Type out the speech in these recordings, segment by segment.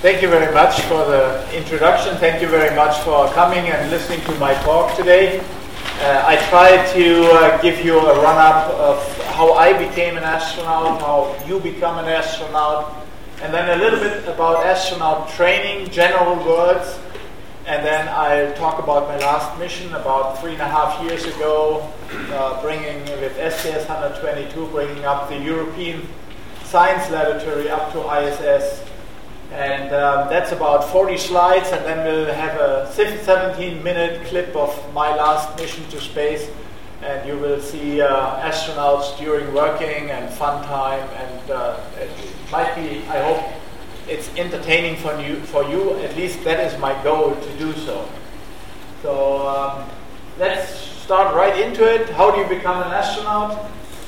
Thank you very much for the introduction. Thank you very much for coming and listening to my talk today. I tried to give you a run-up of how I became an astronaut, how you become an astronaut, and then a little bit about astronaut training, general words, and then I'll talk about my last mission about 3.5 years ago, bringing with STS-122, bringing up the European Science Laboratory up to ISS. And that's about 40 slides, and then we'll have a 17-minute clip of my last mission to space, and you will see astronauts during working and fun time, and it might be, I hope, it's entertaining for you. At least that is my goal to do so. So let's start right into it. How do you become an astronaut?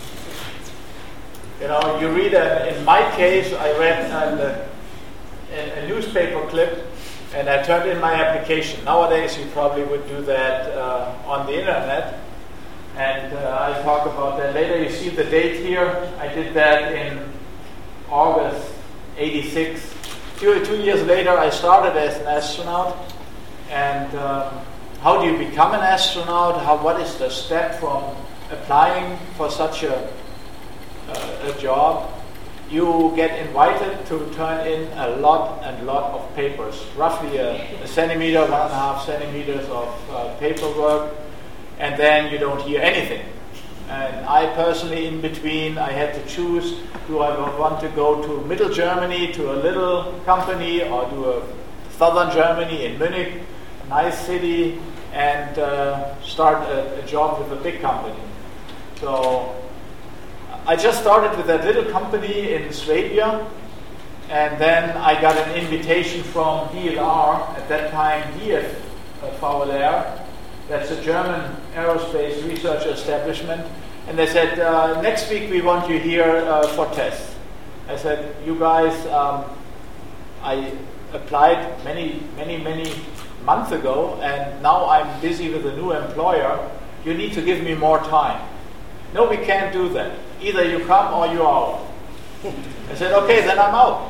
You know, you read, in my case, I read a newspaper clip, and I turned in my application. Nowadays, you probably would do that on the internet, and I'll talk about that later. You see the date here. I did that in August '86. 2 years later, I started as an astronaut. And how do you become an astronaut? What is the step from applying for such a job? You get invited to turn in a lot of papers, roughly a centimeter, 1.5 centimeters of paperwork, and then you don't hear anything. And I personally, in between, I had to choose, do I want to go to Middle Germany, to a little company, or do a Southern Germany in Munich, a nice city, and start a job with a big company. So I just started with that little company in Swabia, and then I got an invitation from DLR, at that time DFVLR, that's a German aerospace research establishment, and they said, next week we want you here for tests. I said, you guys, I applied many months ago, and now I'm busy with a new employer. You need to give me more time. No, we can't do that. Either you come or you're out. I said, okay, then I'm out.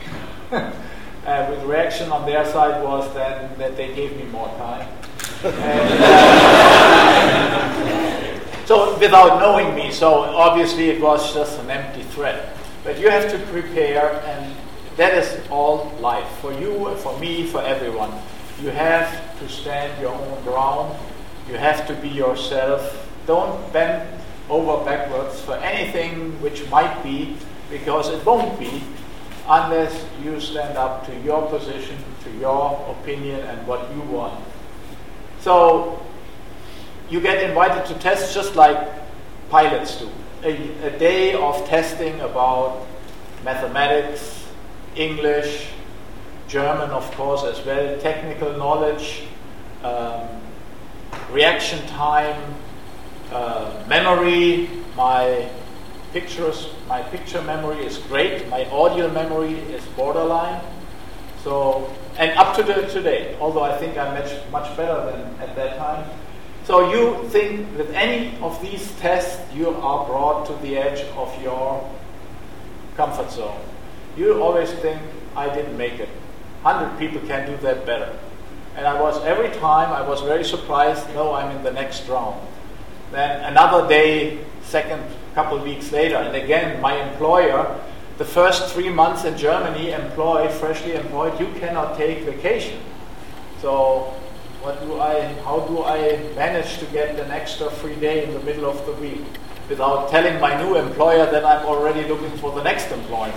The reaction on their side was then that they gave me more time. So without knowing me, so obviously it was just an empty threat. But you have to prepare, and that is all life. For you, for me, for everyone. You have to stand your own ground. You have to be yourself. Don't bend over backwards for anything which might be, because it won't be unless you stand up to your position, to your opinion, and what you want. So you get invited to tests just like pilots do. A day of testing about mathematics, English, German, of course, as well, technical knowledge, reaction time, memory. My picture memory is great. My audio memory is borderline. So, and up to today, although I think I'm much better than at that time. So you think with any of these tests, you are brought to the edge of your comfort zone. You always think, I didn't make it. 100 people can do that better. And every time I was very surprised, no, I'm in the next round. Then another day, couple weeks later, and again, my employer, the first 3 months in Germany, freshly employed, you cannot take vacation. So how do I manage to get an extra free day in the middle of the week without telling my new employer that I'm already looking for the next employment?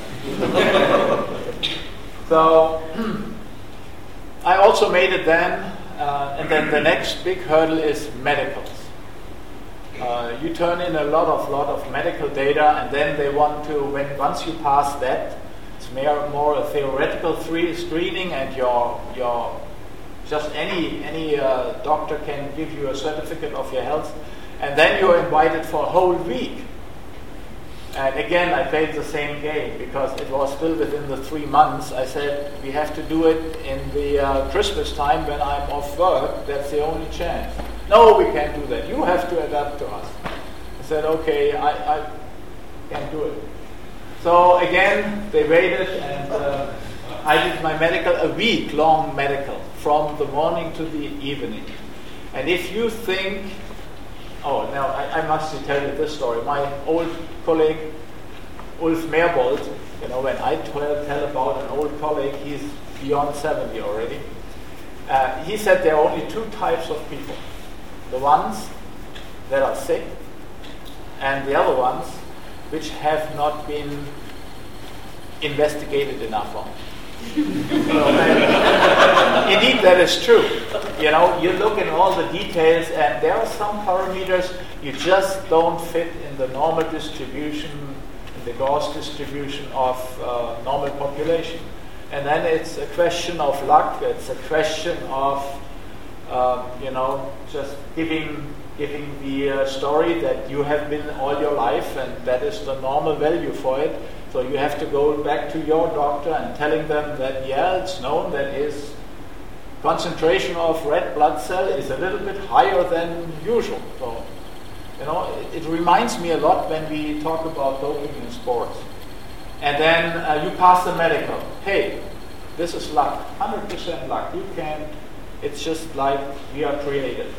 So I also made it then, and then the next big hurdle is medicals. You turn in a lot of medical data, and then they want to, once you pass that, it's more a theoretical screening, and your just any doctor can give you a certificate of your health, and then you're invited for a whole week. And again, I played the same game because it was still within the 3 months. I said, we have to do it in the Christmas time when I'm off work. That's the only chance. No, we can't do that. You have to adapt to us. I said, okay, I can't do it. So again, they waited, and I did my medical, a week-long medical, from the morning to the evening. And if you think, oh, now I must tell you this story. My old colleague, Ulf Merbold, when I tell about an old colleague, he's beyond 70 already. He said there are only two types of people. The ones that are sick, and the other ones which have not been investigated enough on. Indeed, that is true. You look in all the details, and there are some parameters you just don't fit in the normal distribution, in the Gauss distribution of normal population. And then it's a question of luck. It's a question of, just giving the story that you have been all your life, and that is the normal value for it. So you have to go back to your doctor and telling them that, it's known that his concentration of red blood cell is a little bit higher than usual. So, it reminds me a lot when we talk about doping in sports. And then you pass the medical. Hey, this is luck, 100% luck. It's just like we are created.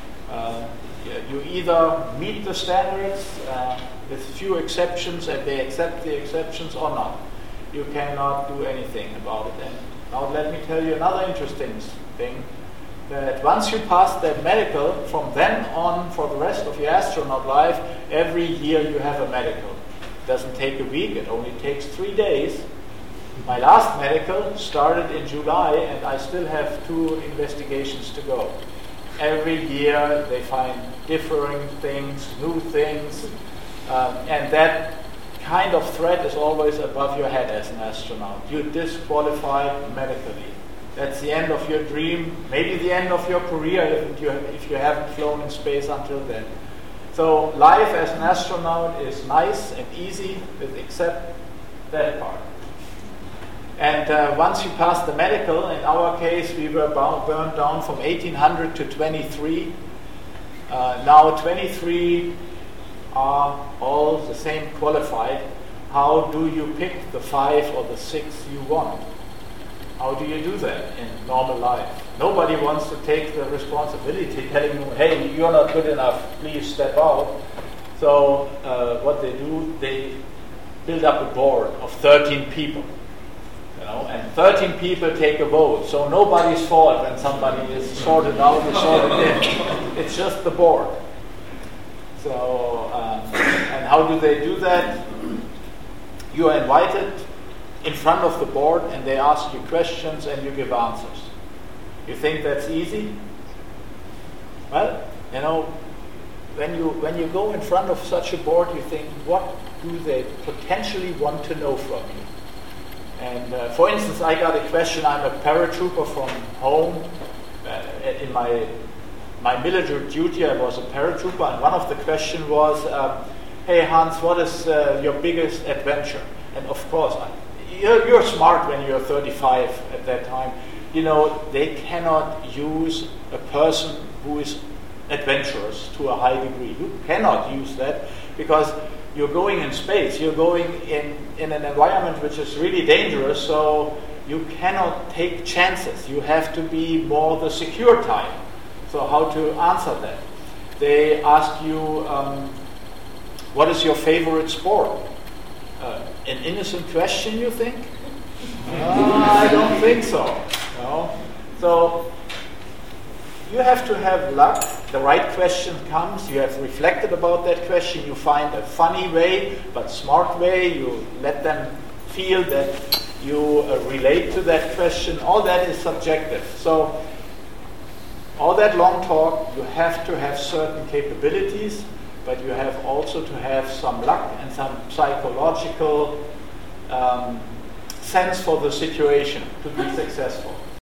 You either meet the standards with few exceptions, and they accept the exceptions, or not. You cannot do anything about it. And now let me tell you another interesting thing, that once you pass that medical, from then on for the rest of your astronaut life, every year you have a medical. It doesn't take a week, it only takes 3 days. My last medical started in July, and I still have 2 investigations to go. Every year they find differing things, new things, and that kind of threat is always above your head as an astronaut. You're disqualified medically. That's the end of your dream, maybe the end of your career if you haven't flown in space until then. So life as an astronaut is nice and easy, except that part. And once you pass the medical, in our case, we were burned down from 1,800 to 23. Now 23 are all the same qualified. How do you pick the 5 or the 6 you want? How do you do that in normal life? Nobody wants to take the responsibility, telling you, hey, you're not good enough, please step out. So what they do, they build up a board of 13 people. And 13 people take a vote, so nobody's fault when somebody is sorted out or sorted in. It's just the board. So, and how do they do that? You are invited in front of the board, and they ask you questions, and you give answers. You think that's easy? Well, when you go in front of such a board, you think, what do they potentially want to know from you? And for instance, I got a question. I'm a paratrooper from home. In my military duty, I was a paratrooper, and one of the questions was, hey Hans, what is your biggest adventure? And of course, you're smart when you're 35 at that time. They cannot use a person who is adventurous to a high degree. You cannot use that, because you're going in space, you're going in an environment which is really dangerous, so you cannot take chances. You have to be more the secure type. So how to answer that? They ask you, what is your favorite sport? An innocent question, you think? I don't think so. No. So you have to have luck. The right question comes, you have reflected about that question, you find a funny way, but smart way, you let them feel that you relate to that question. All that is subjective. So all that long talk, you have to have certain capabilities, but you have also to have some luck and some psychological sense for the situation to be successful.